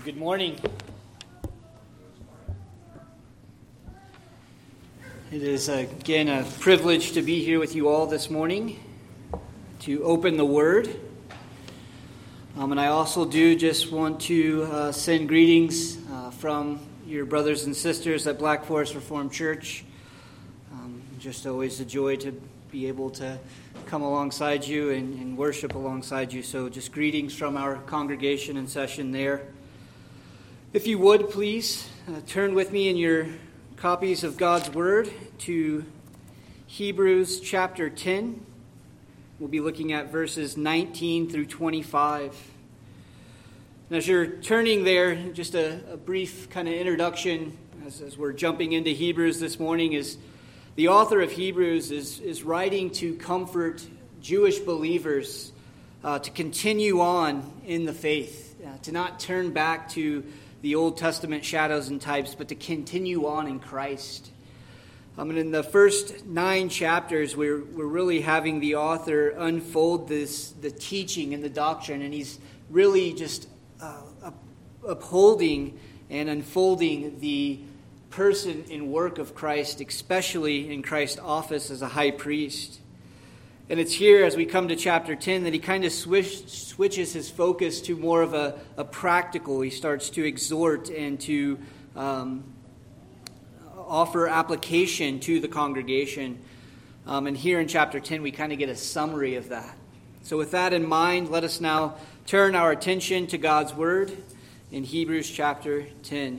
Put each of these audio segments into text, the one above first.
Good morning. It is again a privilege to be here with you all this morning to open the Word. And I also do just want to send greetings from your brothers and sisters at Black Forest Reformed Church. Just always a joy to be able to come alongside you and worship alongside you. So just greetings from our congregation and session there. If you would, please turn with me in your copies of God's Word to Hebrews chapter 10. We'll be looking at verses 19 through 25. And as you're turning there, just a brief kind of introduction as we're jumping into Hebrews this morning is the author of Hebrews is writing to comfort Jewish believers to continue on in the faith, to not turn back to the Old Testament shadows and types, but to continue on in Christ. And in the first 9 chapters, we're really having the author unfold the teaching and the doctrine, and he's really just upholding and unfolding the person and work of Christ, especially in Christ's office as a high priest. And it's here, as we come to chapter 10, that he kind of switches his focus to more of a practical. He starts to exhort and to offer application to the congregation. And here in chapter 10, we kind of get a summary of that. So with that in mind, let us now turn our attention to God's Word in Hebrews chapter 10.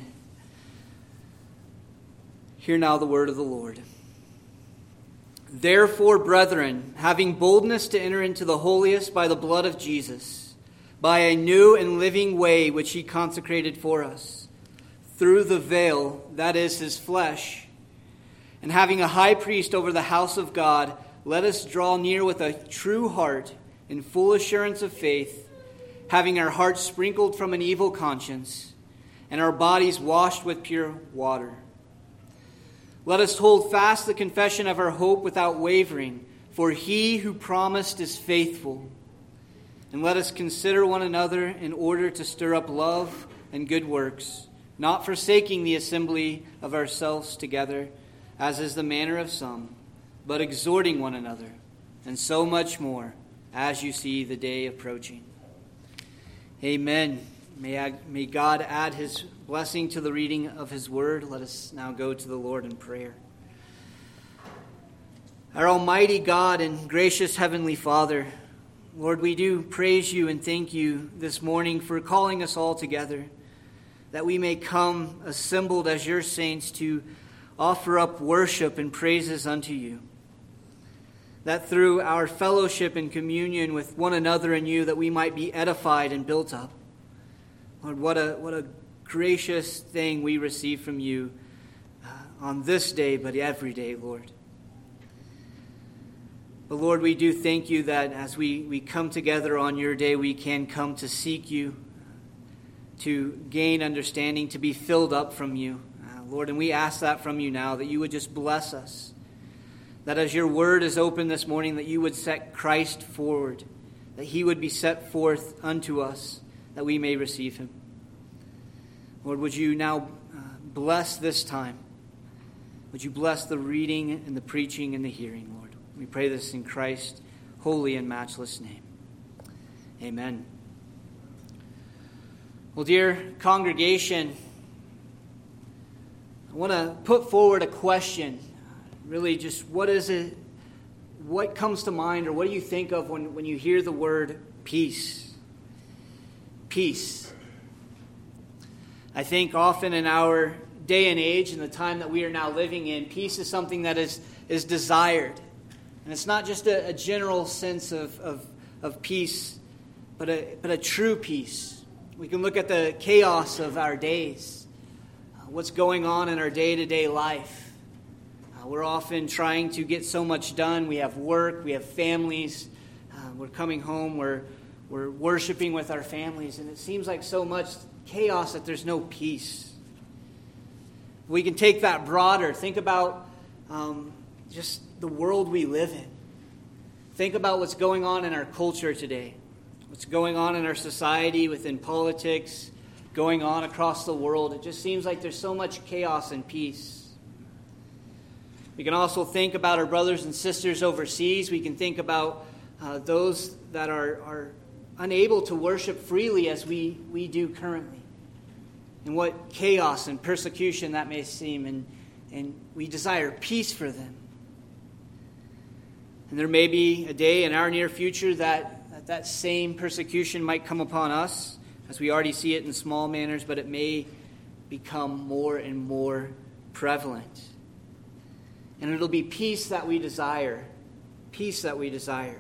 Hear now the word of the Lord. Therefore, brethren, having boldness to enter into the holiest by the blood of Jesus, by a new and living way which he consecrated for us, through the veil, that is his flesh, and having a high priest over the house of God, let us draw near with a true heart in full assurance of faith, having our hearts sprinkled from an evil conscience, and our bodies washed with pure water. Let us hold fast the confession of our hope without wavering, for he who promised is faithful. And let us consider one another in order to stir up love and good works, not forsaking the assembly of ourselves together, as is the manner of some, but exhorting one another, and so much more, as you see the day approaching. Amen. May God add his blessing to the reading of his word. Let us now go to the Lord in prayer. Our almighty God and gracious heavenly Father, Lord, we do praise you and thank you this morning for calling us all together, that we may come assembled as your saints to offer up worship and praises unto you. That through our fellowship and communion with one another in you, that we might be edified and built up. Lord, what a gracious thing we receive from you on this day, but every day, Lord. But Lord, we do thank you that as we come together on your day, we can come to seek you, to gain understanding, to be filled up from you. Lord, and we ask that from you now, that you would just bless us. That as your word is open this morning, that you would set Christ forward, that he would be set forth unto us, that we may receive him. Lord, would you now bless this time? Would you bless the reading and the preaching and the hearing, Lord? We pray this in Christ's holy and matchless name. Amen. Well, dear congregation, I want to put forward a question. Really just what is it, what comes to mind, or what do you think of when you hear the word peace? Peace. I think often in our day and age and the time that we are now living in, peace is something that is desired. And it's not just a general sense of peace, but a true peace. We can look at the chaos of our days, what's going on in our day-to-day life. We're often trying to get so much done. We have work, we have families, we're coming home, we're worshiping with our families, and it seems like so much chaos that there's no peace. We can take that broader. Think about just the world we live in. Think about what's going on in our culture today, what's going on in our society, within politics, going on across the world. It just seems like there's so much chaos and peace. We can also think about our brothers and sisters overseas. We can think about those that are unable to worship freely as we do currently, and what chaos and persecution that may seem, and we desire peace for them. And there may be a day in our near future that same persecution might come upon us, as we already see it in small manners, but it may become more and more prevalent. And it'll be peace that we desire. Peace that we desire.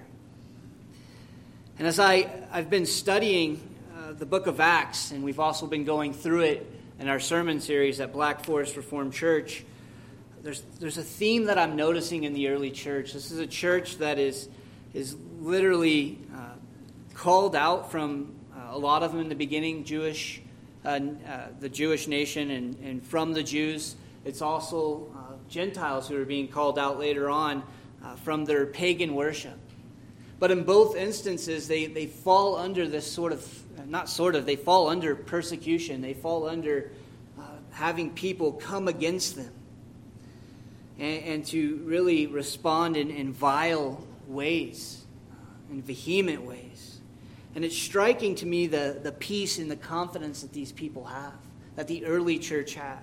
And as I've been studying the book of Acts, and we've also been going through it in our sermon series at Black Forest Reformed Church, there's a theme that I'm noticing in the early church. This is a church that is literally called out from a lot of them in the beginning, the Jewish nation, and from the Jews. It's also Gentiles who are being called out later on from their pagan worship. But in both instances, they fall under this they fall under persecution. They fall under having people come against them and to really respond in vile ways, in vehement ways. And it's striking to me the peace and the confidence that these people have, that the early church had.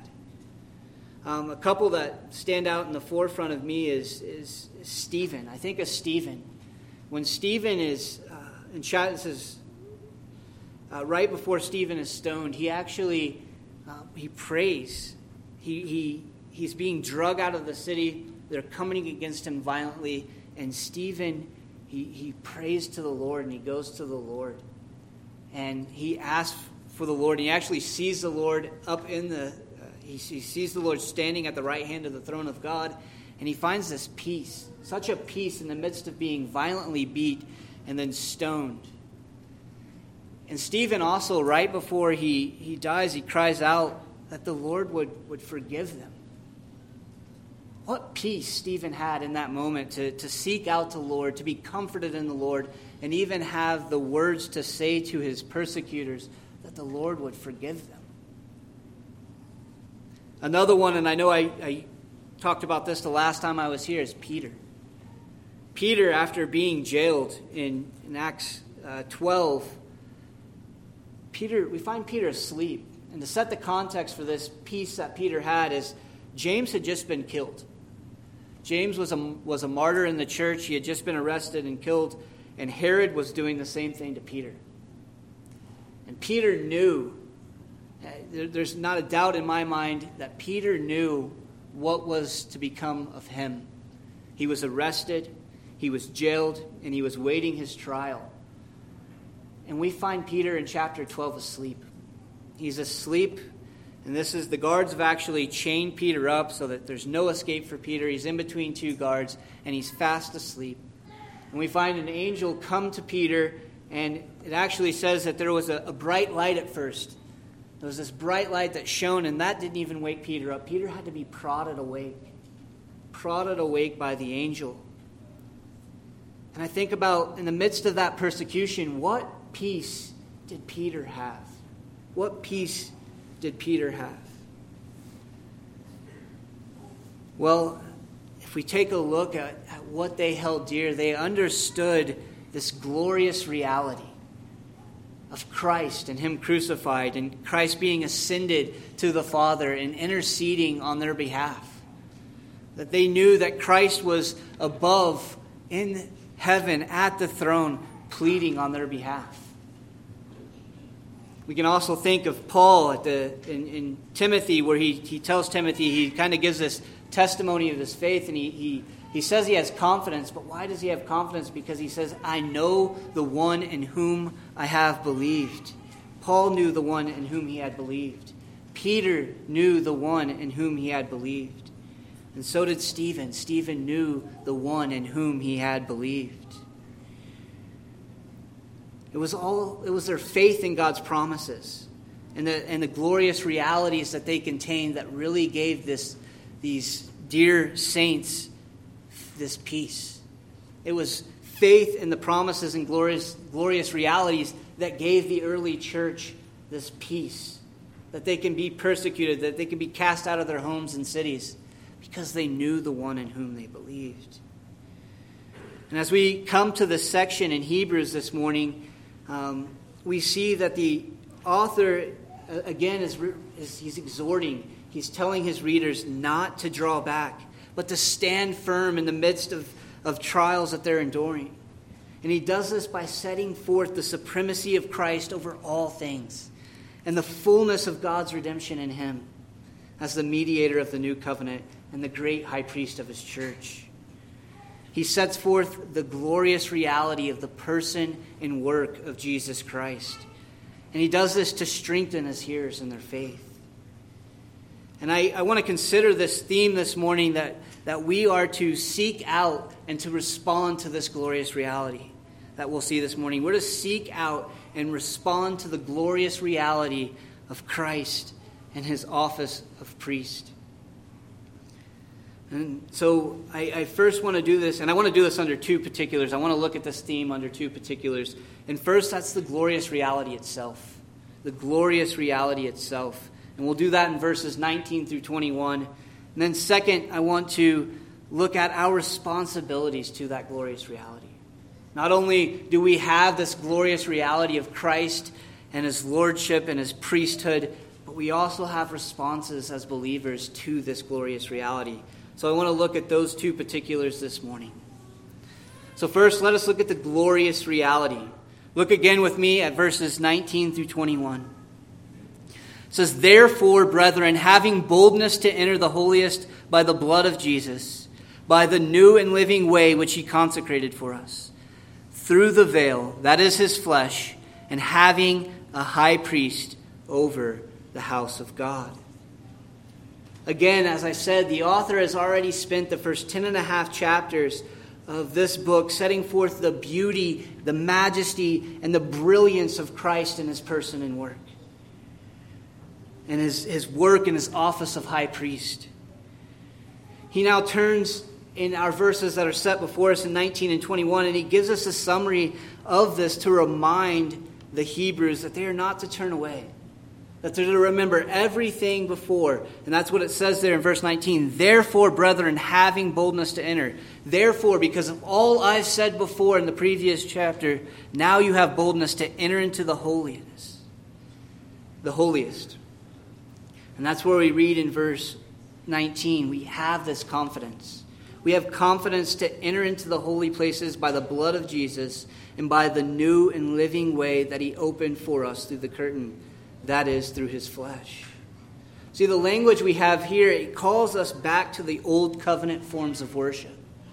A couple that stand out in the forefront of me is Stephen. I think of Stephen. When Stephen is in chat, it says right before Stephen is stoned, he actually he prays. He's being dragged out of the city. They're coming against him violently, and Stephen he prays to the Lord, and he goes to the Lord, and he asks for the Lord. And he actually sees the Lord up in the. He sees the Lord standing at the right hand of the throne of God, and he finds this peace, such a peace in the midst of being violently beat and then stoned. And Stephen also, right before he dies, he cries out that the Lord would forgive them. What peace Stephen had in that moment to seek out the Lord, to be comforted in the Lord, and even have the words to say to his persecutors that the Lord would forgive them. Another one, and I know I talked about this the last time I was here, is Peter. Peter, after being jailed in Acts 12, we find Peter asleep. And to set the context for this peace that Peter had is James had just been killed. James was a martyr in the church. He had just been arrested and killed, and Herod was doing the same thing to Peter. And Peter knew, there's not a doubt in my mind that Peter knew what was to become of him. He was arrested, he was jailed, and he was waiting his trial. And we find Peter in chapter 12 asleep. He's asleep, and the guards have actually chained Peter up so that there's no escape for Peter. He's in between two guards, and he's fast asleep. And we find an angel come to Peter, and it actually says that there was a bright light at first. There was this bright light that shone, and that didn't even wake Peter up. Peter had to be prodded awake by the angel. And I think about, in the midst of that persecution, what peace did Peter have? What peace did Peter have? Well, if we take a look at what they held dear, they understood this glorious reality of Christ and him crucified, and Christ being ascended to the Father and interceding on their behalf. That they knew that Christ was above in heaven at the throne pleading on their behalf. We can also think of Paul in Timothy, where he tells Timothy, he kind of gives this testimony of his faith, and he says he has confidence. But why does he have confidence? Because he says, I know the one in whom I have believed. Paul knew the one in whom he had believed. Peter knew the one in whom he had believed. And so did Stephen. Stephen knew the one in whom he had believed. It was their faith in God's promises and the glorious realities that they contained that really gave these dear saints this peace. It was faith in the promises and glorious realities that gave the early church this peace that they can be persecuted, that they can be cast out of their homes and cities, because they knew the one in whom they believed. And as we come to this section in Hebrews this morning, we see that the author, again, he's exhorting, he's telling his readers not to draw back, but to stand firm in the midst of trials that they're enduring. And he does this by setting forth the supremacy of Christ over all things and the fullness of God's redemption in him as the mediator of the new covenant and the great high priest of his church. He sets forth the glorious reality of the person and work of Jesus Christ. And he does this to strengthen his hearers in their faith. And I want to consider this theme this morning that we are to seek out and to respond to this glorious reality that we'll see this morning. We're to seek out and respond to the glorious reality of Christ and his office of priest. And so I first want to do this, and I want to do this under two particulars. I want to look at this theme under two particulars. And first, that's the glorious reality itself. The glorious reality itself. And we'll do that in verses 19 through 21. And then second, I want to look at our responsibilities to that glorious reality. Not only do we have this glorious reality of Christ and his lordship and his priesthood, but we also have responses as believers to this glorious reality. So I want to look at those two particulars this morning. So first, let us look at the glorious reality. Look again with me at verses 19 through 21. It says, "Therefore, brethren, having boldness to enter the holiest by the blood of Jesus, by the new and living way which he consecrated for us, through the veil, that is his flesh, and having a high priest over the house of God." Again, as I said, the author has already spent the first 10.5 chapters of this book setting forth the beauty, the majesty, and the brilliance of Christ in his person and work. And his work in his office of high priest. He now turns in our verses that are set before us in 19 and 21, and he gives us a summary of this to remind the Hebrews that they are not to turn away. That they're to remember everything before. And that's what it says there in verse 19. "Therefore, brethren, having boldness to enter." Therefore, because of all I've said before in the previous chapter, now you have boldness to enter into the holiness. The holiest. And that's where we read in verse 19. We have this confidence. We have confidence to enter into the holy places by the blood of Jesus and by the new and living way that he opened for us through the curtain. That is, through his flesh. See, the language we have here, it calls us back to the old covenant forms of worship.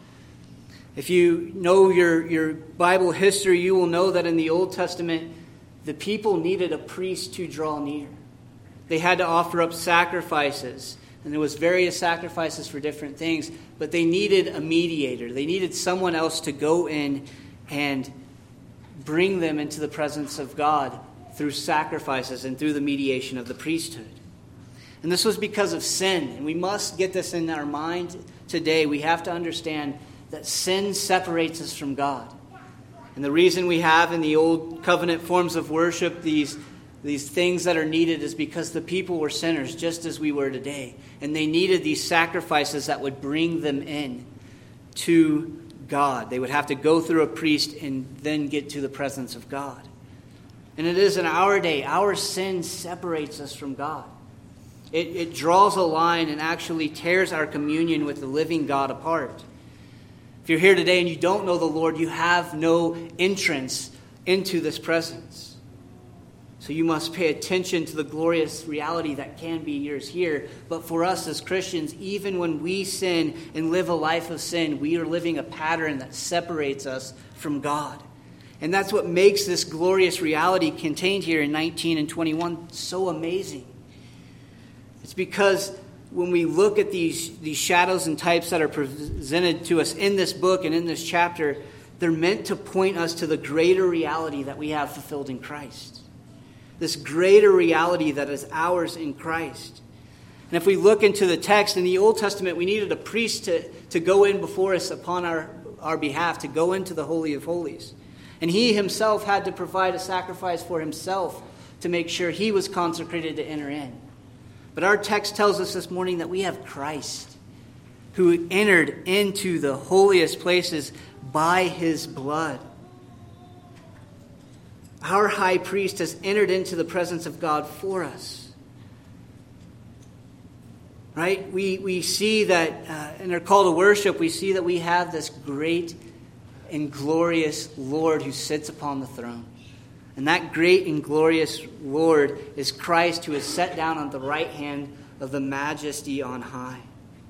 If you know your Bible history, you will know that in the Old Testament, the people needed a priest to draw near. They had to offer up sacrifices, and there was various sacrifices for different things, but they needed a mediator. They needed someone else to go in and bring them into the presence of God through sacrifices and through the mediation of the priesthood. And this was because of sin. And we must get this in our mind today. We have to understand that sin separates us from God. And the reason we have in the old covenant forms of worship these things that are needed is because the people were sinners just as we were today. And they needed these sacrifices that would bring them in to God. They would have to go through a priest and then get to the presence of God. And it is in our day, our sin separates us from God. It draws a line and actually tears our communion with the living God apart. If you're here today and you don't know the Lord, you have no entrance into this presence. So you must pay attention to the glorious reality that can be yours here. But for us as Christians, even when we sin and live a life of sin, we are living a pattern that separates us from God. And that's what makes this glorious reality contained here in 19 and 21 so amazing. It's because when we look at these shadows and types that are presented to us in this book and in this chapter, they're meant to point us to the greater reality that we have fulfilled in Christ. This greater reality that is ours in Christ. And if we look into the text, in the Old Testament, we needed a priest to go in before us upon our behalf, to go into the Holy of Holies. And he himself had to provide a sacrifice for himself to make sure he was consecrated to enter in. But our text tells us this morning that we have Christ, who entered into the holiest places by his blood. Our high priest has entered into the presence of God for us. Right? We see that in our call to worship, we see that we have this great and glorious Lord who sits upon the throne. And that great and glorious Lord is Christ, who is set down on the right hand of the Majesty on high.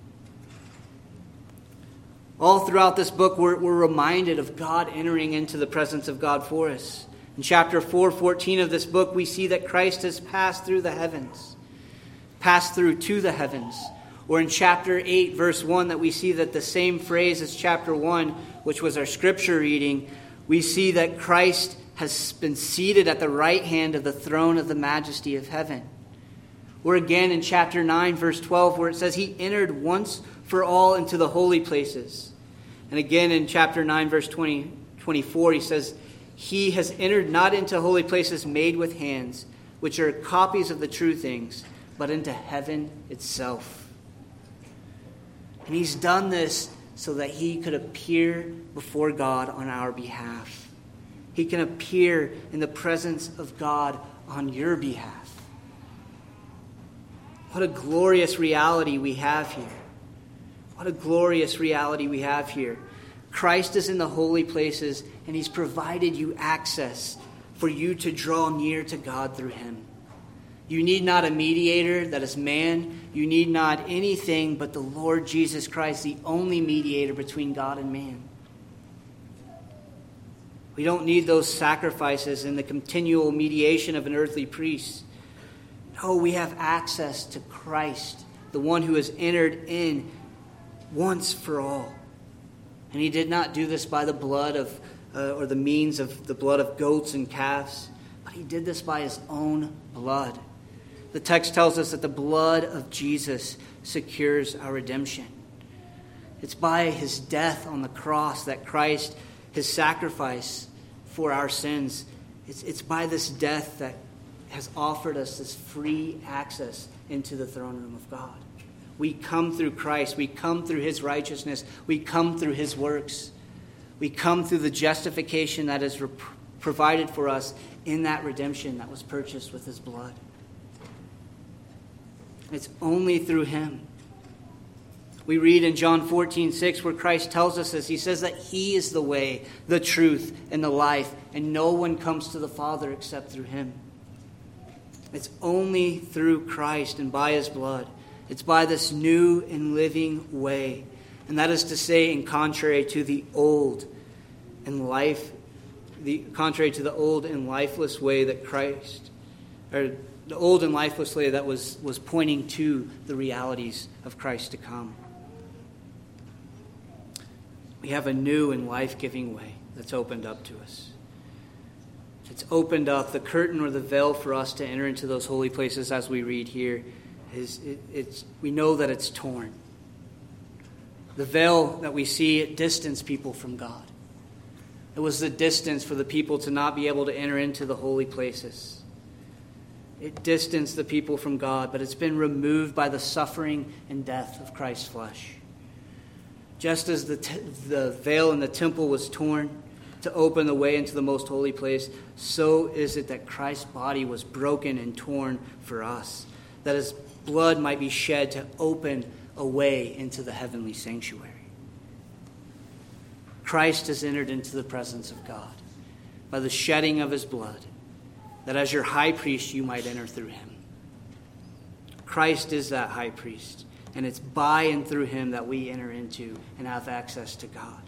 All throughout this book, we're reminded of God entering into the presence of God for us. In chapter 4:14 of this book, we see that Christ has passed through the heavens, passed through to the heavens. Or in chapter 8, verse 1, that we see that the same phrase as chapter 1, which was our scripture reading, we see that Christ has been seated at the right hand of the throne of the Majesty of heaven. Or again in chapter 9, verse 12, where it says he entered once for all into the holy places. And again in chapter 9, verse 24, he says, he has entered not into holy places made with hands, which are copies of the true things, but into heaven itself. And he's done this so that he could appear before God on our behalf. He can appear in the presence of God on your behalf. What a glorious reality we have here. What a glorious reality we have here. Christ is in the holy places, and he's provided you access for you to draw near to God through him. You need not a mediator that is man. You need not anything but the Lord Jesus Christ, the only mediator between God and man. We don't need those sacrifices and the continual mediation of an earthly priest. No, we have access to Christ, the one who has entered in once for all. And he did not do this by the blood of, or the means of the blood of goats and calves, but he did this by his own blood. The text tells us that the blood of Jesus secures our redemption. It's by his death on the cross that Christ, his sacrifice for our sins, it's by this death that has offered us this free access into the throne room of God. We come through Christ. We come through his righteousness. We come through his works. We come through the justification that is provided for us in that redemption that was purchased with his blood. It's only through him. We read in John 14:6 where Christ tells us this. He says that he is the way, the truth, and the life, and no one comes to the Father except through him. It's only through Christ and by his blood. It's by this new and living way. And that is to say, in contrary to the old and lifeless way that Christ, or the old and lifeless way that was pointing to the realities of Christ to come. We have a new and life-giving way that's opened up to us. It's opened up the curtain or the veil for us to enter into those holy places, as we read here. We know that it's torn. The veil that we see, it distanced people from God. It was the distance for the people to not be able to enter into the holy places. It distanced the people from God, but it's been removed by the suffering and death of Christ's flesh. Just as the veil in the temple was torn to open the way into the most holy place, so is it that Christ's body was broken and torn for us, that his blood might be shed to open a way into the heavenly sanctuary. Christ has entered into the presence of God by the shedding of his blood, that as your high priest you might enter through him. Christ is that high priest, and it's by and through him that we enter into and have access to God.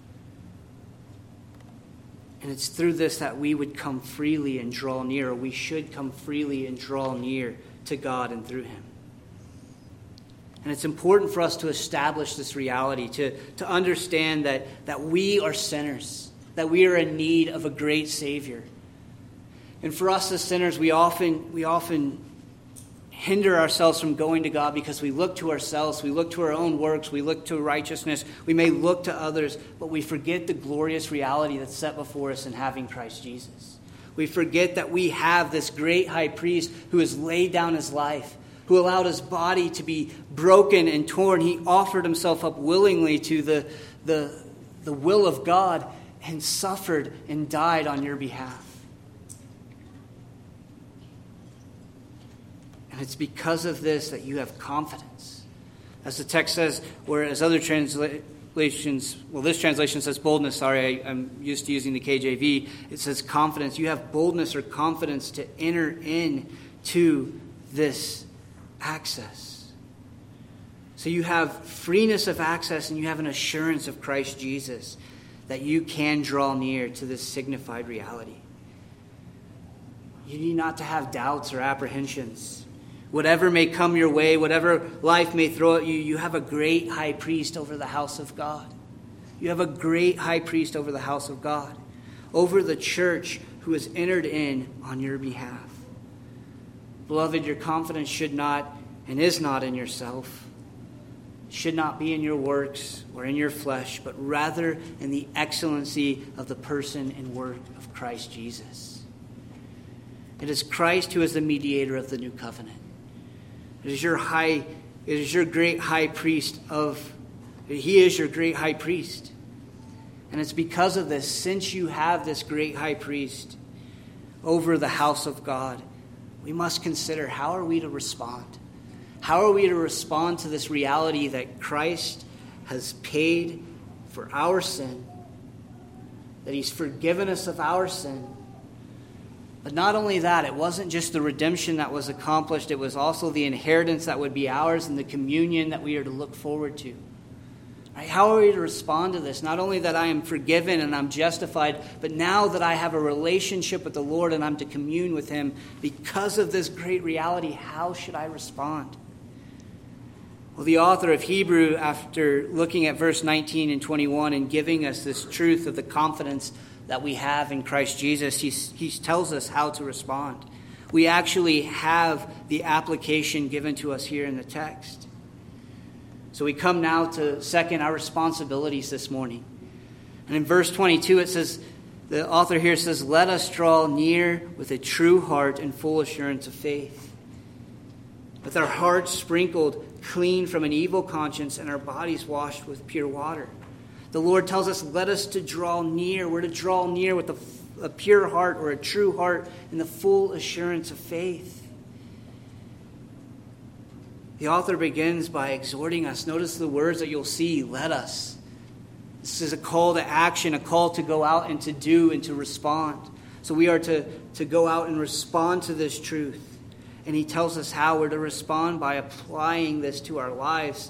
And it's through this that we would come freely and draw near, or we should come freely and draw near to God and through him. And it's important for us to establish this reality, to understand that we are sinners, that we are in need of a great Savior. And for us as sinners, we often hinder ourselves from going to God because we look to ourselves, we look to our own works, we look to righteousness, we may look to others, but we forget the glorious reality that's set before us in having Christ Jesus. We forget that we have this great high priest who has laid down his life, who allowed his body to be broken and torn. He offered himself up willingly to the will of God and suffered and died on your behalf. And it's because of this that you have confidence. As the text says, whereas other translations, well, this translation says boldness. Sorry, I'm used to using the KJV. It says confidence. You have boldness or confidence to enter into this access. So you have freeness of access and you have an assurance of Christ Jesus that you can draw near to this signified reality. You need not to have doubts or apprehensions. Whatever may come your way, whatever life may throw at you, you have a great high priest over the house of God. You have a great high priest over the house of God, over the church who has entered in on your behalf. Beloved, your confidence should not and is not in yourself. It should not be in your works or in your flesh, but rather in the excellency of the person and work of Christ Jesus. It is Christ who is the mediator of the new covenant. It is your great high priest he is your great high priest. And it's because of this, since you have this great high priest over the house of God, we must consider, how are we to respond? How are we to respond to this reality that Christ has paid for our sin, that he's forgiven us of our sin? But not only that, it wasn't just the redemption that was accomplished, it was also the inheritance that would be ours and the communion that we are to look forward to. Right? How are we to respond to this? Not only that I am forgiven and I'm justified, but now that I have a relationship with the Lord and I'm to commune with him because of this great reality, how should I respond? Well, the author of Hebrew, after looking at verse 19 and 21 and giving us this truth of the confidence that we have in Christ Jesus, he tells us how to respond. We actually have the application given to us here in the text. So we come now to second, our responsibilities this morning. And in verse 22 it says, the author here says, let us draw near with a true heart and full assurance of faith, with our hearts sprinkled clean from an evil conscience and our bodies washed with pure water. The Lord tells us, let us to draw near. We're to draw near with a pure heart or a true heart in the full assurance of faith. The author begins by exhorting us. Notice the words that you'll see, let us. This is a call to action, a call to go out and to do and to respond. So we are to go out and respond to this truth. And he tells us how we're to respond by applying this to our lives,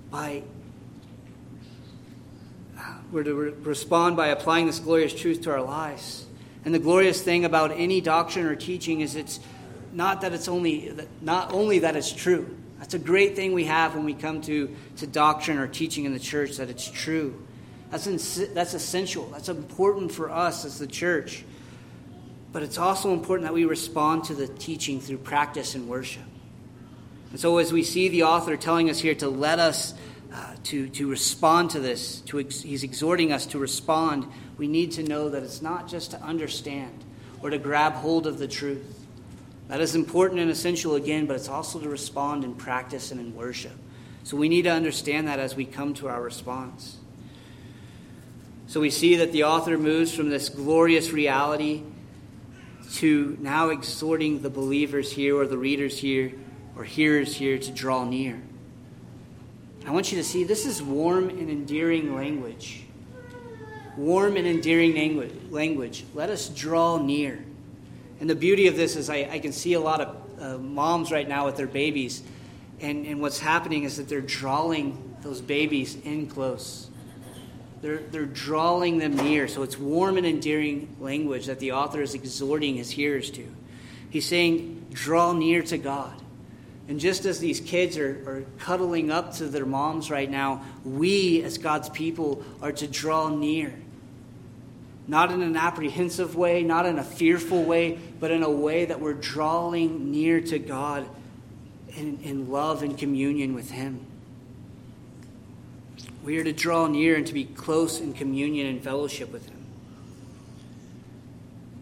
We're to respond by applying this glorious truth to our lives. And the glorious thing about any doctrine or teaching is it's not only that it's true. That's a great thing we have when we come to doctrine or teaching in the church, that it's true. That's essential. That's important for us as the church. But it's also important that we respond to the teaching through practice and worship. And so as we see the author telling us here to let us to respond to this, he's exhorting us to respond, we need to know that it's not just to understand or to grab hold of the truth. That is important and essential again, but it's also to respond in practice and in worship. So we need to understand that as we come to our response. So we see that the author moves from this glorious reality to now exhorting the believers here, or the readers here, or hearers here, to draw near. I want you to see this is warm and endearing language. Warm and endearing language. Let us draw near. And the beauty of this is I can see a lot of moms right now with their babies. And what's happening is that they're drawing those babies in close. They're drawing them near. So it's warm and endearing language that the author is exhorting his hearers to. He's saying, draw near to God. And just as these kids are cuddling up to their moms right now, we as God's people are to draw near. Not in an apprehensive way, not in a fearful way, but in a way that we're drawing near to God in love and communion with him. We are to draw near and to be close in communion and fellowship with him.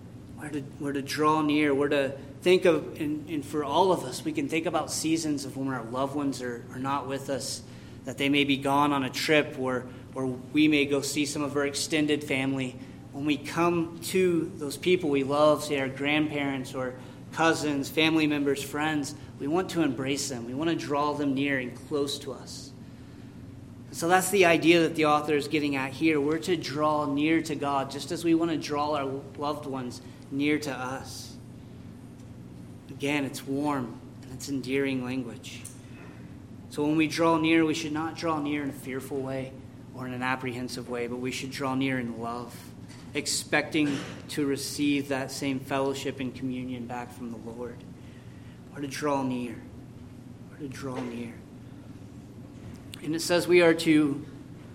We're to draw near. We're to think of, and for all of us, we can think about seasons of when our loved ones are not with us, that they may be gone on a trip, or we may go see some of our extended family. When we come to those people we love, say our grandparents or cousins, family members, friends, we want to embrace them. We want to draw them near and close to us. So that's the idea that the author is getting at here. We're to draw near to God, just as we want to draw our loved ones near to us. Again, it's warm and it's endearing language. So when we draw near, we should not draw near in a fearful way or in an apprehensive way, but we should draw near in love, expecting to receive that same fellowship and communion back from the Lord. We're to draw near. We're to draw near. And it says we are to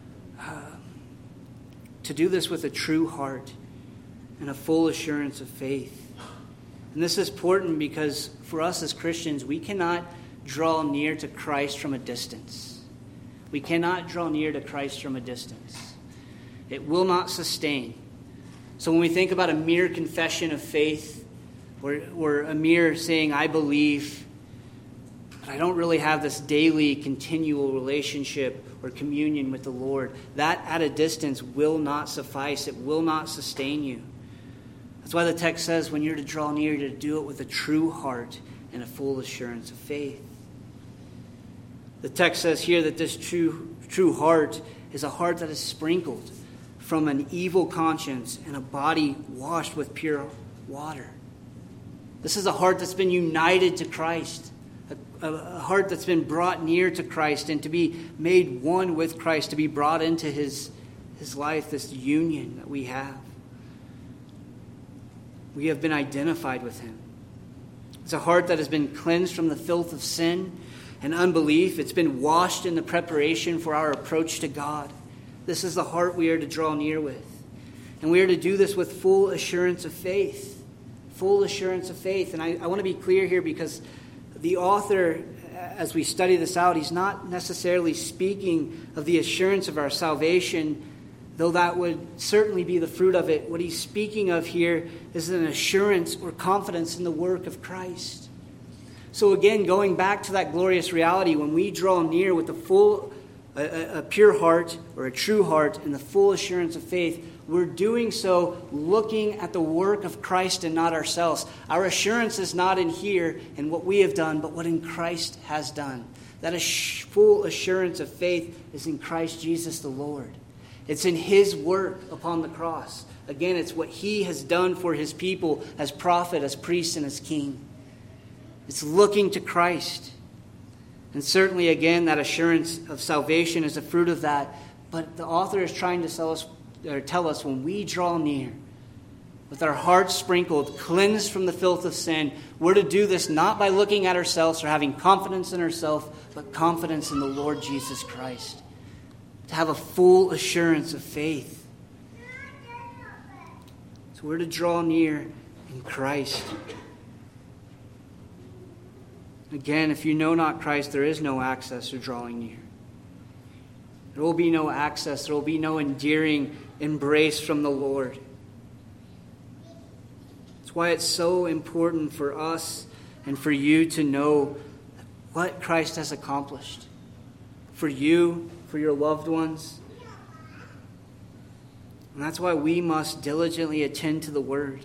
do this with a true heart and a full assurance of faith. And this is important because for us as Christians, we cannot draw near to Christ from a distance. We cannot draw near to Christ from a distance. It will not sustain. So when we think about a mere confession of faith, or a mere saying, I believe, but I don't really have this daily, continual relationship or communion with the Lord, that at a distance will not suffice. It will not sustain you. That's why the text says when you're to draw near, you're to do it with a true heart and a full assurance of faith. The text says here that this true heart is a heart that is sprinkled from an evil conscience and a body washed with pure water. This is a heart that's been united to Christ, a heart that's been brought near to Christ and to be made one with Christ, to be brought into his life, this union that we have. We have been identified with him. It's a heart that has been cleansed from the filth of sin and unbelief. It's been washed in the preparation for our approach to God. This is the heart we are to draw near with. And we are to do this with full assurance of faith. Full assurance of faith. And I want to be clear here because the author, as we study this out, he's not necessarily speaking of the assurance of our salvation, though that would certainly be the fruit of it. What he's speaking of here is an assurance or confidence in the work of Christ. So again, going back to that glorious reality, when we draw near with a pure heart or a true heart and the full assurance of faith, we're doing so looking at the work of Christ and not ourselves. Our assurance is not in here and what we have done, but what in Christ has done. That full assurance of faith is in Christ Jesus the Lord. It's in his work upon the cross. Again, it's what he has done for his people as prophet, as priest, and as king. It's looking to Christ. And certainly, again, that assurance of salvation is a fruit of that. But the author is trying to tell us when we draw near, with our hearts sprinkled, cleansed from the filth of sin, we're to do this not by looking at ourselves or having confidence in ourselves, but confidence in the Lord Jesus Christ. To have a full assurance of faith. So we're to draw near in Christ. Again, if you know not Christ, there is no access or drawing near. There will be no access. There will be no endearing embrace from the Lord. That's why it's so important for us and for you to know what Christ has accomplished. For you, for your loved ones. And that's why we must diligently attend to the Word.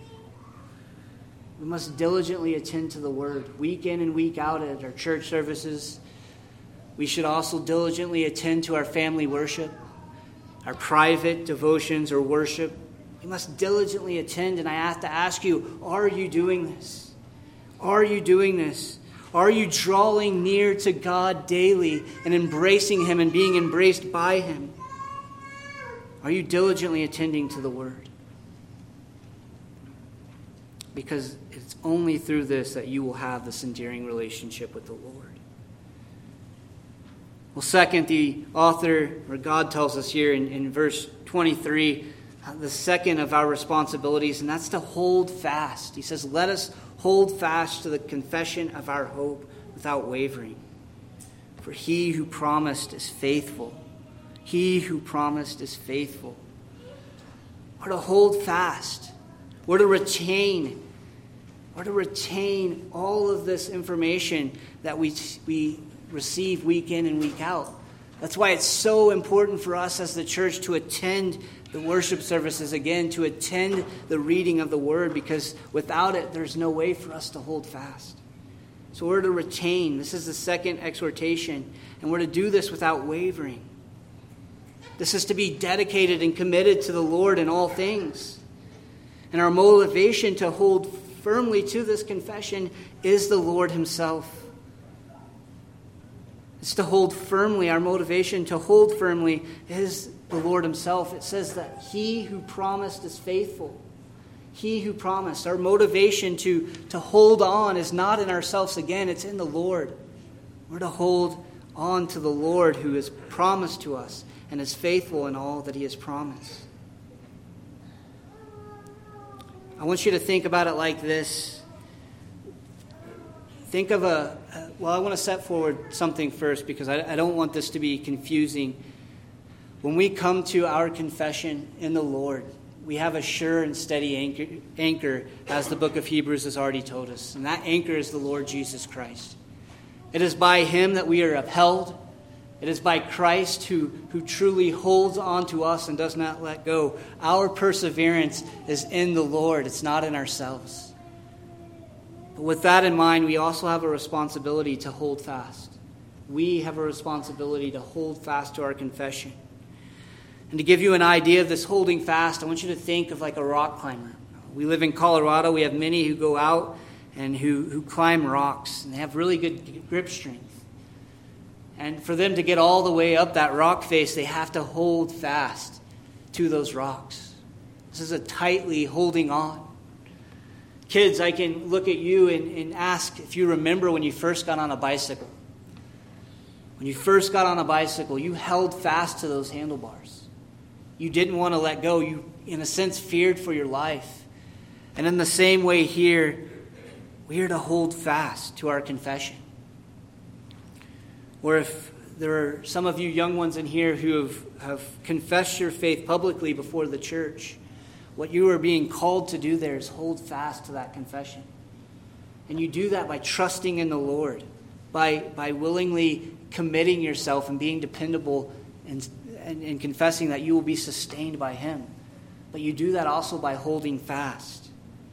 We must diligently attend to the Word week in and week out at our church services. We should also diligently attend to our family worship, our private devotions or worship. We must diligently attend, and I have to ask you, are you doing this? Are you doing this? Are you drawing near to God daily and embracing him and being embraced by him? Are you diligently attending to the Word? Because it's only through this that you will have this endearing relationship with the Lord. Well, second, the author, or God tells us here in verse 23, the second of our responsibilities, and that's to hold fast. He says, let us hold fast to the confession of our hope without wavering. For he who promised is faithful. He who promised is faithful. We're to hold fast. We're to retain all of this information that we receive week in and week out. That's why it's so important for us as the church to attend the worship services again, to attend the reading of the Word, because without it, there's no way for us to hold fast. So we're to retain. This is the second exhortation, and we're to do this without wavering. This is to be dedicated and committed to the Lord in all things. And our motivation to hold firmly to this confession is the Lord Himself. It's to hold firmly. Our motivation to hold firmly is the Lord Himself. It says that He who promised is faithful. He who promised. Our motivation to hold on is not in ourselves again, it's in the Lord. We're to hold on to the Lord who has promised to us and is faithful in all that He has promised. I want you to think about it like this. Think of I want to set forward something first because I don't want this to be confusing. When we come to our confession in the Lord, we have a sure and steady anchor, as the book of Hebrews has already told us. And that anchor is the Lord Jesus Christ. It is by Him that we are upheld. It is by Christ who truly holds on to us and does not let go. Our perseverance is in the Lord. It's not in ourselves. But with that in mind, we also have a responsibility to hold fast. We have a responsibility to hold fast to our confession. And to give you an idea of this holding fast, I want you to think of like a rock climber. We live in Colorado. We have many who go out and who climb rocks. And they have really good grip strength. And for them to get all the way up that rock face, they have to hold fast to those rocks. This is a tightly holding on. Kids, I can look at you and ask if you remember when you first got on a bicycle. When you first got on a bicycle, you held fast to those handlebars. You didn't want to let go. You, in a sense, feared for your life. And in the same way here, we are to hold fast to our confession. Or if there are some of you young ones in here who have confessed your faith publicly before the church, what you are being called to do there is hold fast to that confession. And you do that by trusting in the Lord, by willingly committing yourself and being dependable and confessing that you will be sustained by Him. But you do that also by holding fast.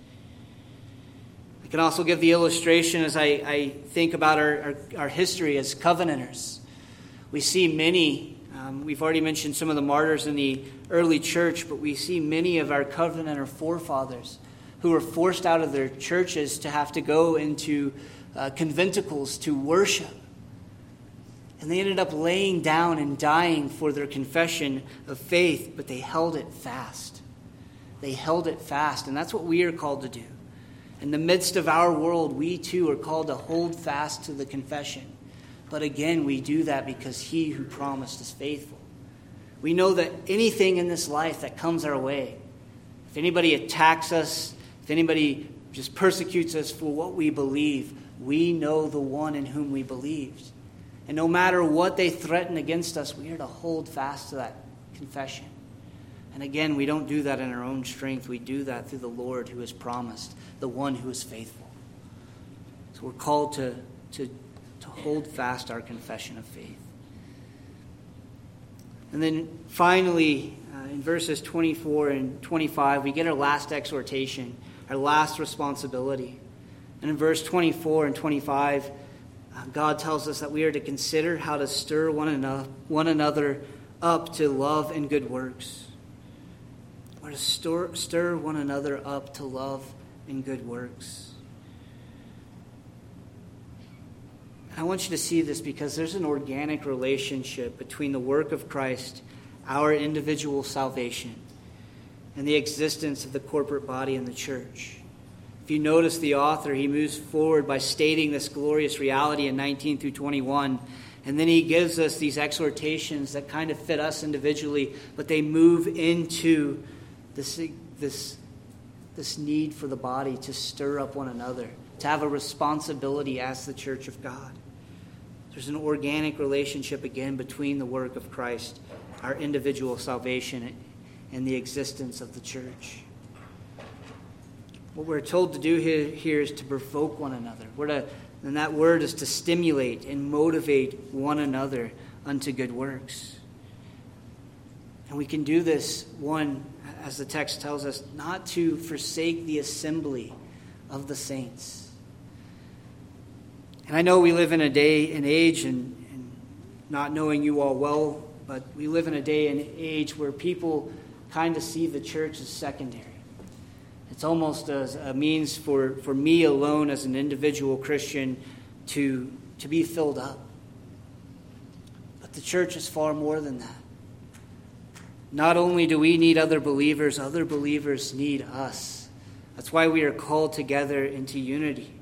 I can also give the illustration as I think about our history as Covenanters. We see many, we've already mentioned some of the martyrs in the early church, but we see many of our Covenanter forefathers who were forced out of their churches to have to go into conventicles to worship. And they ended up laying down and dying for their confession of faith, but they held it fast. They held it fast, and that's what we are called to do. In the midst of our world, we too are called to hold fast to the confession. But again, we do that because He who promised is faithful. We know that anything in this life that comes our way, if anybody attacks us, if anybody just persecutes us for what we believe, we know the one in whom we believed. And no matter what they threaten against us, we are to hold fast to that confession. And again, we don't do that in our own strength. We do that through the Lord who has promised, the one who is faithful. So we're called to hold fast our confession of faith. And then finally, in verses 24 and 25, we get our last exhortation, our last responsibility. And in verse 24 and 25, God tells us that we are to consider how to stir one another up to love and good works. We're to stir one another up to love and good works. I want you to see this because there's an organic relationship between the work of Christ, our individual salvation, and the existence of the corporate body in the church. If you notice the author, he moves forward by stating this glorious reality in 19 through 21. And then he gives us these exhortations that kind of fit us individually, but they move into this need for the body to stir up one another, to have a responsibility as the church of God. There's an organic relationship again between the work of Christ, our individual salvation, and the existence of the church. What we're told to do here is to provoke one another. And that word is to stimulate and motivate one another unto good works. And we can do this, one, as the text tells us, not to forsake the assembly of the saints. And I know we live in a day and age, and not knowing you all well, but we live in a day and age where people kind of see the church as secondary. It's almost as a means for me alone as an individual Christian to be filled up. But the church is far more than that. Not only do we need other believers need us. That's why we are called together into unity.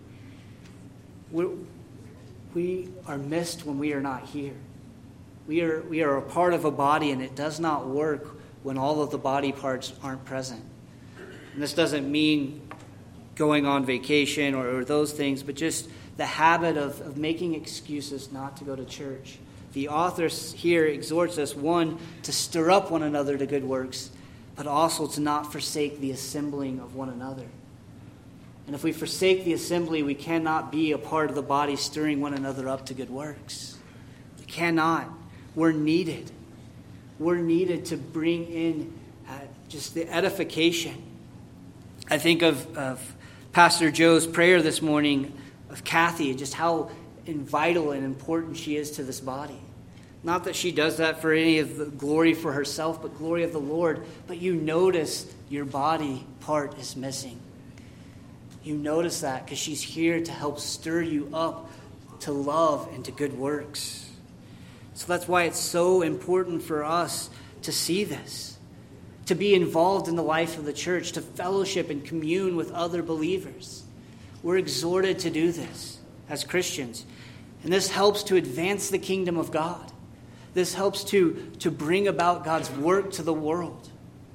We are missed when we are not here. We are a part of a body, and it does not work when all of the body parts aren't present. And this doesn't mean going on vacation or those things, but just the habit of making excuses not to go to church. The author here exhorts us, one, to stir up one another to good works, but also to not forsake the assembling of one another. And if we forsake the assembly, we cannot be a part of the body stirring one another up to good works. We cannot. We're needed. We're needed to bring in just the edification. I think of Pastor Joe's prayer this morning of Kathy and just how vital and important she is to this body. Not that she does that for any of the glory for herself, but glory of the Lord. But you notice your body part is missing. You notice that because she's here to help stir you up to love and to good works. So that's why it's so important for us to see this, to be involved in the life of the church, to fellowship and commune with other believers. We're exhorted to do this as Christians. And this helps to advance the kingdom of God. This helps to bring about God's work to the world.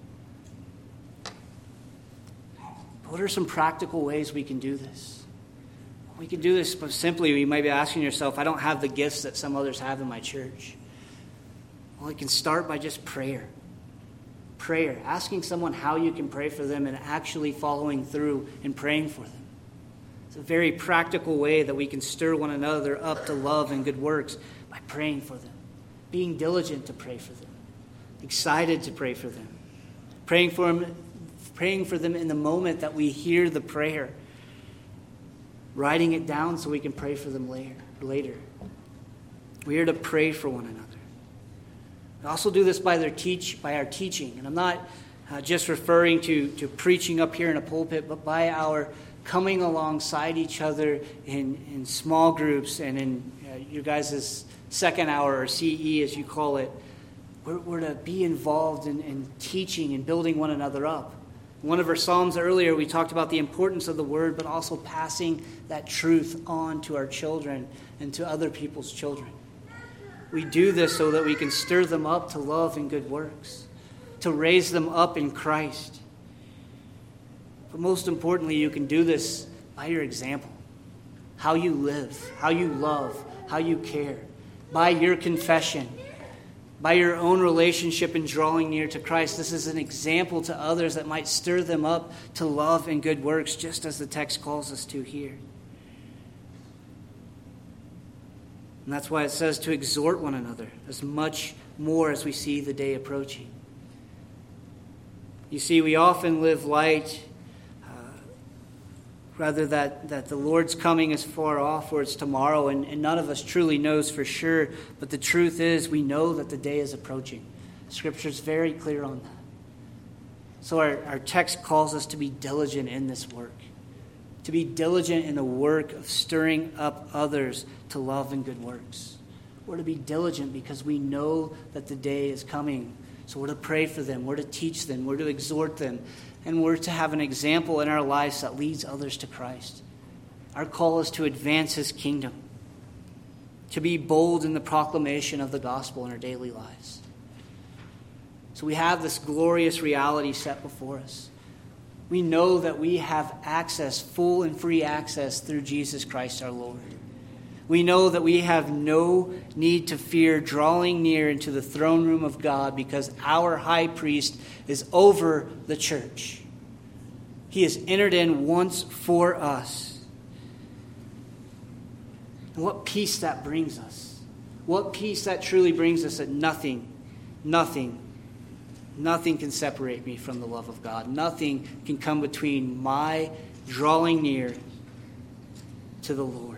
But what are some practical ways we can do this? We can do this simply. You might be asking yourself, I don't have the gifts that some others have in my church. Well, it can start by just prayer. Prayer. Asking someone how you can pray for them and actually following through and praying for them. It's a very practical way that we can stir one another up to love and good works by praying for them. Being diligent to pray for them. Excited to pray for them. Praying for them in the moment that we hear the prayer. Writing it down so we can pray for them later. We are to pray for one another. We also do this by our teaching. And I'm not just referring to preaching up here in a pulpit, but by our coming alongside each other in small groups and in your guys' second hour, or CE as you call it. We're to be involved in teaching and building one another up. One of our Psalms earlier, we talked about the importance of the word, but also passing that truth on to our children and to other people's children. We do this so that we can stir them up to love and good works, to raise them up in Christ. But most importantly, you can do this by your example. How you live, how you love, how you care. By your confession, by your own relationship and drawing near to Christ. This is an example to others that might stir them up to love and good works, just as the text calls us to here. And that's why it says to exhort one another as much more as we see the day approaching. You see, we often live light, rather that the Lord's coming is far off or it's tomorrow, and none of us truly knows for sure. But the truth is, we know that the day is approaching. Scripture's very clear on that. So our text calls us to be diligent in this work, to be diligent in the work of stirring up others to love and good works. We're to be diligent because we know that the day is coming. So we're to pray for them, we're to teach them, we're to exhort them, and we're to have an example in our lives that leads others to Christ. Our call is to advance His kingdom, to be bold in the proclamation of the gospel in our daily lives. So we have this glorious reality set before us. We know that we have access, full and free access through Jesus Christ our Lord. We know that we have no need to fear drawing near into the throne room of God because our high priest is over the church. He has entered in once for us. And what peace that brings us. What peace that truly brings us, that nothing can separate me from the love of God. Nothing can come between my drawing near to the Lord.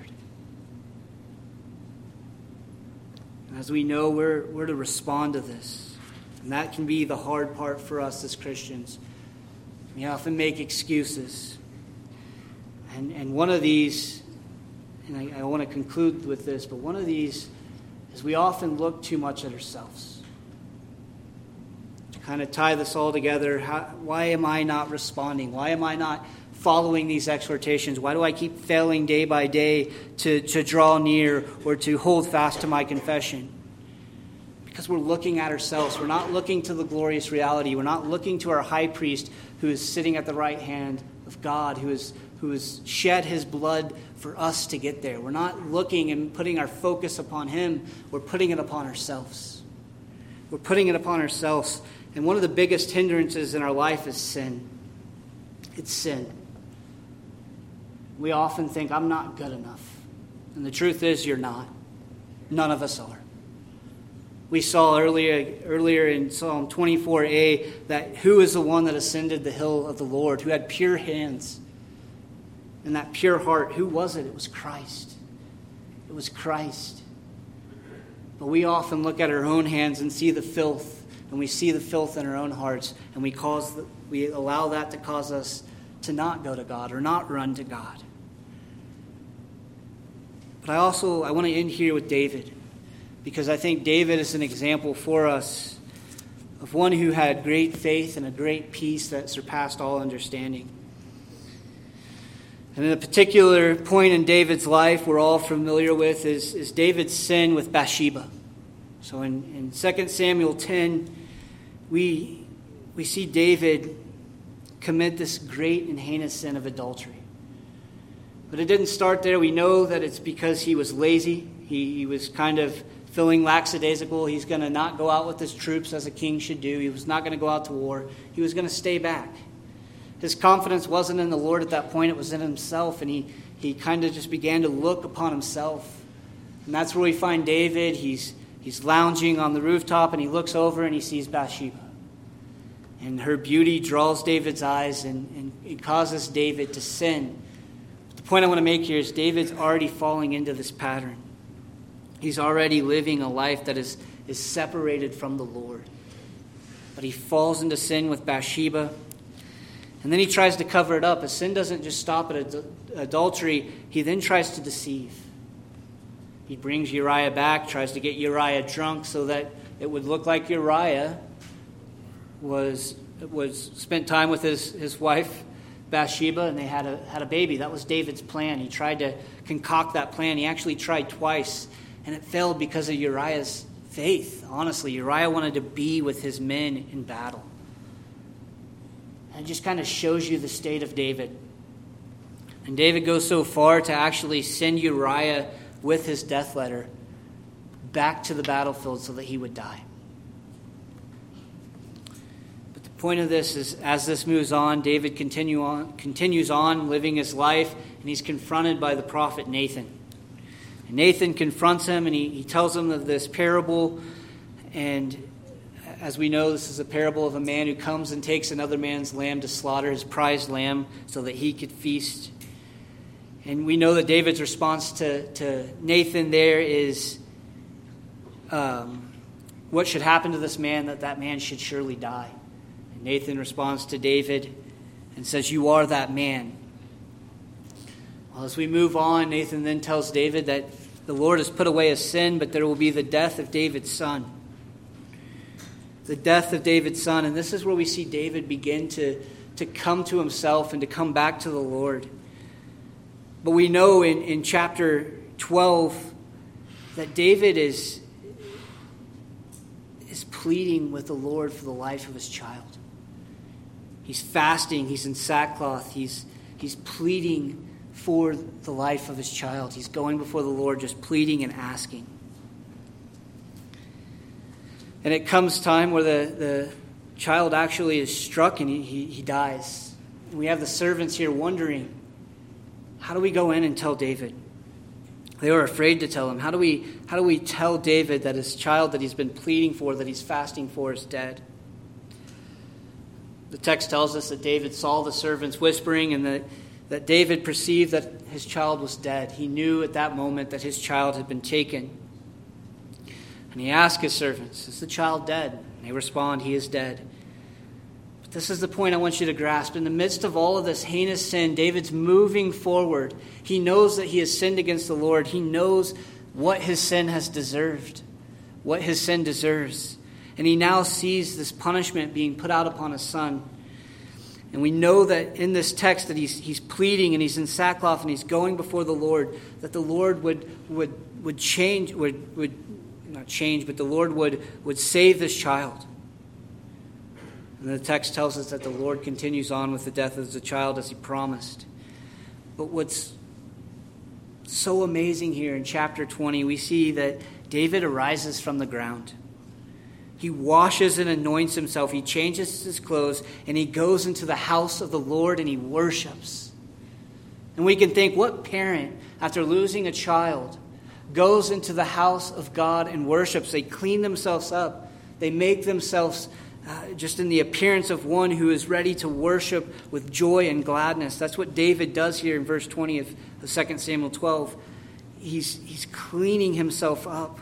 As we know, we're to respond to this. And that can be the hard part for us as Christians. We often make excuses. And one of these, and I want to conclude with this, but one of these is we often look too much at ourselves. To kind of tie this all together, why am I not responding? Why am I not following these exhortations? Why do I keep failing day by day to draw near or to hold fast to my confession? Because we're looking at ourselves. We're not looking to the glorious reality. We're not looking to our high priest who is sitting at the right hand of God, who has shed his blood for us to get there. We're not looking and putting our focus upon him. We're putting it upon ourselves. We're putting it upon ourselves. And one of the biggest hindrances in our life is sin. It's sin. We often think, I'm not good enough. And the truth is, you're not. None of us are. We saw earlier in Psalm 24a that who is the one that ascended the hill of the Lord, who had pure hands and that pure heart. Who was it? It was Christ. It was Christ. But we often look at our own hands and see the filth, and we see the filth in our own hearts, and we allow that to cause us to not go to God or not run to God. But I want to end here with David, because I think David is an example for us of one who had great faith and a great peace that surpassed all understanding. And in a particular point in David's life we're all familiar with is David's sin with Bathsheba. So in 2 Samuel 10, we see David commit this great and heinous sin of adultery. But it didn't start there. We know that it's because he was lazy. He was kind of feeling lackadaisical. He's going to not go out with his troops as a king should do. He was not going to go out to war. He was going to stay back. His confidence wasn't in the Lord at that point. It was in himself. And he kind of just began to look upon himself. And that's where we find David. He's lounging on the rooftop, and he looks over and he sees Bathsheba. And her beauty draws David's eyes, and it causes David to sin. But the point I want to make here is David's already falling into this pattern. He's already living a life that is separated from the Lord. But he falls into sin with Bathsheba. And then he tries to cover it up. His sin doesn't just stop at adultery. He then tries to deceive. He brings Uriah back, tries to get Uriah drunk so that it would look like Uriah was spent time with his wife Bathsheba, and they had a baby. That was David's plan. He tried to concoct that plan. He actually tried twice, and it failed because of Uriah's faith. Honestly, Uriah wanted to be with his men in battle. And it just kind of shows you the state of David. And David goes so far to actually send Uriah with his death letter back to the battlefield so that he would die. But the point of this is, as this moves on, David continues on living his life, and he's confronted by the prophet Nathan. And Nathan confronts him, and he tells him of this parable. And as we know, this is a parable of a man who comes and takes another man's lamb to slaughter, his prized lamb, so that he could feast. And we know that David's response to Nathan there is, what should happen to this man, that man should surely die. And Nathan responds to David and says, "You are that man." Well, as we move on, Nathan then tells David that the Lord has put away his sin, but there will be the death of David's son. The death of David's son. And this is where we see David begin to come to himself and to come back to the Lord. But we know in chapter 12 that David is pleading with the Lord for the life of his child. He's fasting. He's in sackcloth. He's pleading for the life of his child. He's going before the Lord just pleading and asking. And it comes time where the child actually is struck and he dies. We have the servants here wondering, how do we go in and tell David? They were afraid to tell him. How do we tell David that his child that he's been pleading for, that he's fasting for, is dead? The text tells us that David saw the servants whispering and that David perceived that his child was dead. He knew at that moment that his child had been taken. And he asked his servants, "Is the child dead?" And they respond, "He is dead." But this is the point I want you to grasp. In the midst of all of this heinous sin, David's moving forward. He knows that he has sinned against the Lord. He knows what his sin has deserved, what his sin deserves. And he now sees this punishment being put out upon his son. And we know that in this text that he's pleading and he's in sackcloth and he's going before the Lord, that the Lord would change, would not change, but the Lord would save this child. And the text tells us that the Lord continues on with the death of the child as he promised. But what's so amazing here in chapter 20, we see that David arises from the ground. He washes and anoints himself. He changes his clothes and he goes into the house of the Lord and he worships. And we can think, what parent, after losing a child, goes into the house of God and worships? They clean themselves up. They make themselves just in the appearance of one who is ready to worship with joy and gladness. That's what David does here in verse 20 of 2 Samuel 12. He's cleaning himself up.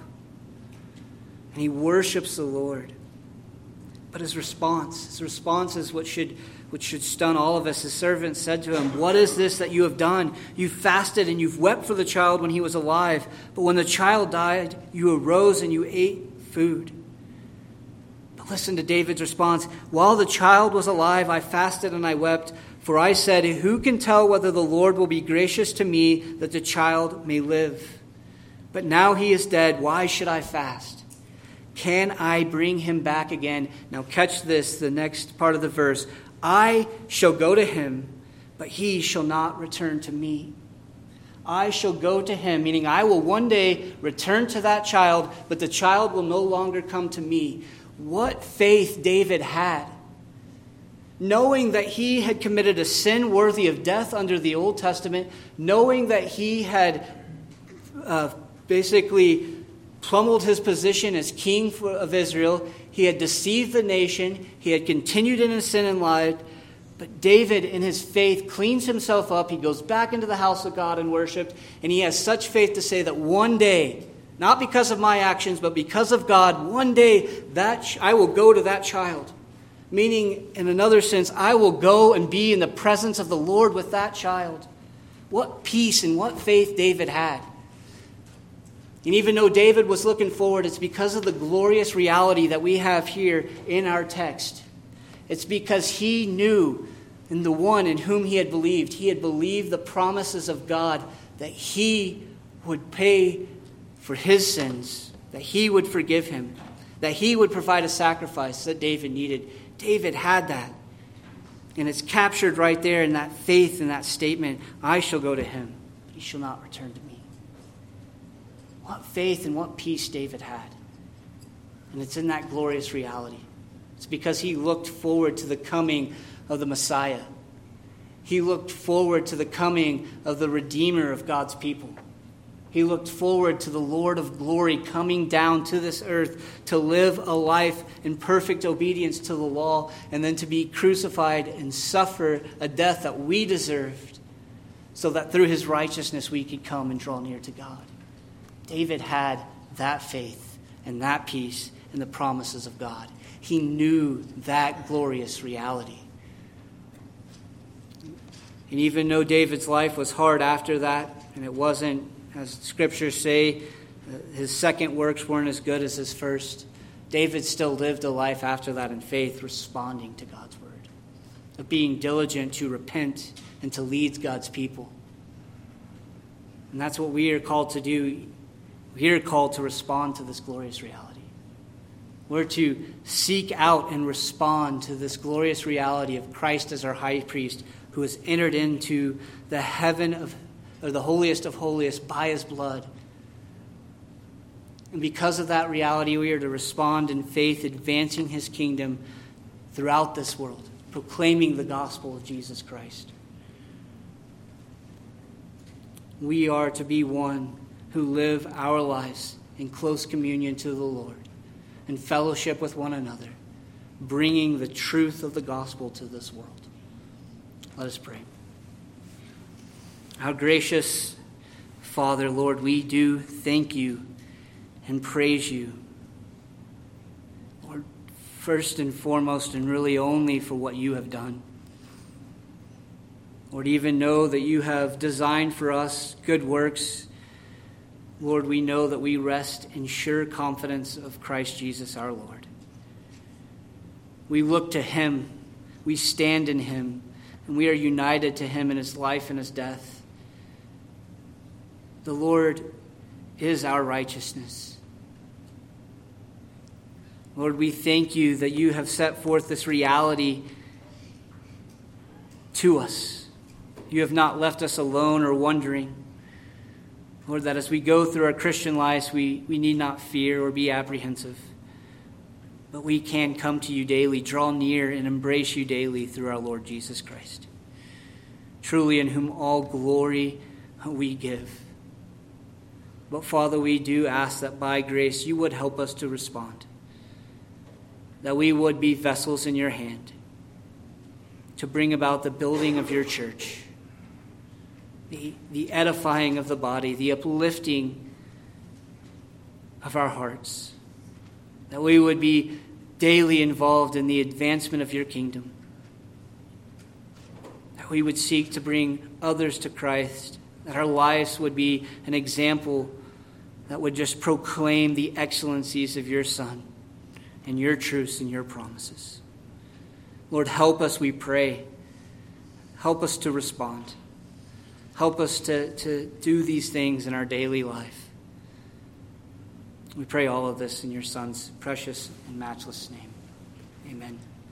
And he worships the Lord. But his response is what should stun all of us. His servant said to him, "What is this that you have done? You fasted and you've wept for the child when he was alive. But when the child died, you arose and you ate food." But listen to David's response. "While the child was alive, I fasted and I wept. For I said, who can tell whether the Lord will be gracious to me that the child may live? But now he is dead. Why should I fast? Can I bring him back again?" Now catch this, the next part of the verse. "I shall go to him, but he shall not return to me." I shall go to him, meaning I will one day return to that child, but the child will no longer come to me. What faith David had. Knowing that he had committed a sin worthy of death under the Old Testament, knowing that he had basically pummeled his position as king of Israel. He had deceived the nation. He had continued in his sin and lied. But David, in his faith, cleans himself up. He goes back into the house of God and worships. And he has such faith to say that one day, not because of my actions, but because of God, one day that I will go to that child. Meaning, in another sense, I will go and be in the presence of the Lord with that child. What peace and what faith David had. And even though David was looking forward, it's because of the glorious reality that we have here in our text. It's because he knew in the one in whom he had believed. He had believed the promises of God that he would pay for his sins, that he would forgive him, that he would provide a sacrifice that David needed. David had that. And it's captured right there in that faith, in that statement, "I shall go to him, but he shall not return to me." What faith and what peace David had. And it's in that glorious reality. It's because he looked forward to the coming of the Messiah. He looked forward to the coming of the Redeemer of God's people. He looked forward to the Lord of glory coming down to this earth to live a life in perfect obedience to the law and then to be crucified and suffer a death that we deserved so that through his righteousness we could come and draw near to God. David had that faith and that peace in the promises of God. He knew that glorious reality. And even though David's life was hard after that, and it wasn't, as scriptures say, his second works weren't as good as his first, David still lived a life after that in faith, responding to God's word, of being diligent to repent and to lead God's people. And that's what we are called to do. We are called to respond to this glorious reality. We're to seek out and respond to this glorious reality of Christ as our high priest, who has entered into the the holiest of holies by his blood. And because of that reality, we are to respond in faith, advancing his kingdom throughout this world, proclaiming the gospel of Jesus Christ. We are to be one who live our lives in close communion to the Lord, in fellowship with one another, bringing the truth of the gospel to this world. Let us pray. Our gracious Father, Lord, we do thank you and praise you, Lord, first and foremost and really only for what you have done. Lord, even know that you have designed for us good works. Lord, we know that we rest in sure confidence of Christ Jesus our Lord. We look to him, we stand in him, and we are united to him in his life and his death. The Lord is our righteousness. Lord, we thank you that you have set forth this reality to us. You have not left us alone or wondering. Lord, that as we go through our Christian lives, we need not fear or be apprehensive. But we can come to you daily, draw near, and embrace you daily through our Lord Jesus Christ. Truly in whom all glory we give. But Father, we do ask that by grace you would help us to respond. That we would be vessels in your hand to bring about the building of your church. The edifying of the body, the uplifting of our hearts. That we would be daily involved in the advancement of your kingdom. That we would seek to bring others to Christ. That our lives would be an example that would just proclaim the excellencies of your Son and your truths and your promises. Lord, help us, we pray. Help us to respond. Help us to do these things in our daily life. We pray all of this in your Son's precious and matchless name. Amen.